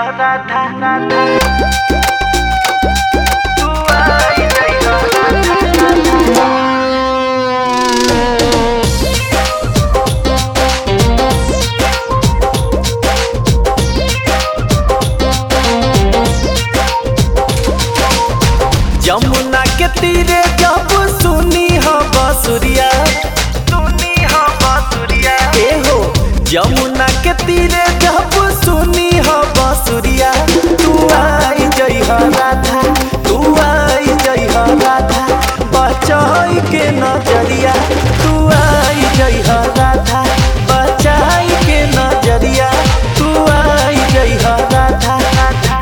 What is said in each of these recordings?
राधा राधा तू आई जई हो राधा यमुना के तीरे जब सुनी हो बांसुरिया ए हो यमुना के तीरे जब सुनी हो बांसुरिया तू आई जई हो राधा तू आई जई हो राधा बचाई के नजरिया तू आई जई हो राधा बचाई के नजरिया तू आई जई हो राधा राधा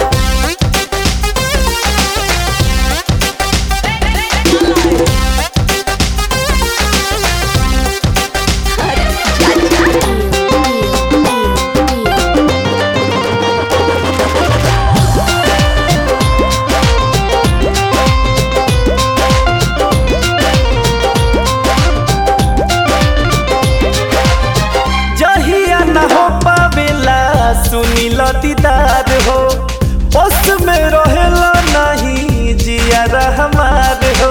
सुनी दीदार हो बस में रहेला नहीं जियारा हमार हो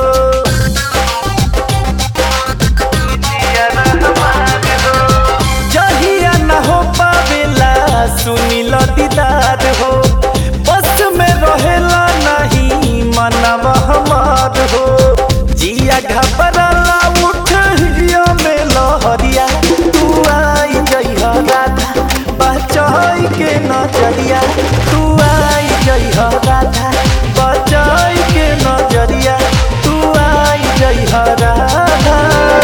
जहिया न हो पावेला सुनी दीदार हो बस में रहेला नहीं मनवा हमार हो जिया घबराला उठिया में लहरिया तू आई जई हो राधा बचाई के नजरिया तू आई जई हो राधा बचाई के नजरिया तू आई जई हो राधा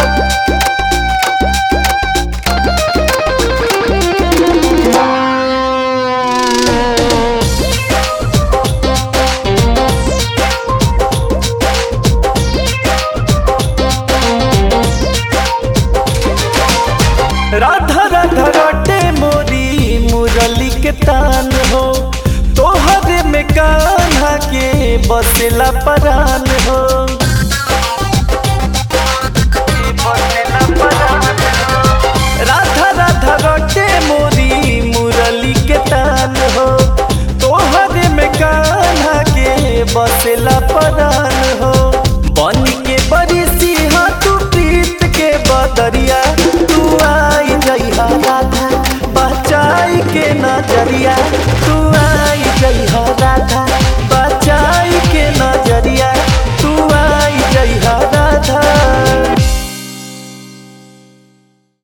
राधा राधा रटे मोरी मुरली के तान हो तोहरे में कान्हा के बसेला परान हो राधा राधा रटे मोरी मुरली के तान हो तोहरे में कान्हा के बसेला परान हो बन के बड़ी सिंहा तू प्रीत के बदरिया तू आई जई हो राधा बचाई के नजरिया तू आई जई हो राधा बचाई के नजरिया तू आई जई हो राधा।